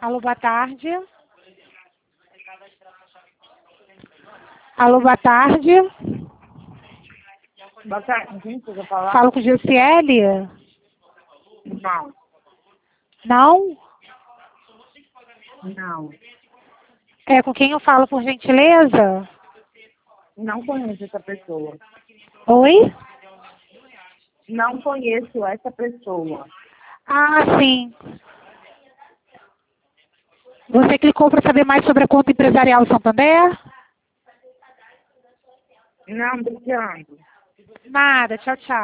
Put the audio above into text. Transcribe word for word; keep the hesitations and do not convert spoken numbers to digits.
Alô, boa tarde. Alô, boa tarde. Boa tarde, quem precisa falar? Falo com Gilciele? Não, Não? não. É com quem eu falo, por gentileza? Não conheço essa pessoa. Oi? Não conheço essa pessoa. Ah, sim. Você clicou para saber mais sobre a conta empresarial Santander? Não, obrigado. Nada, tchau, tchau.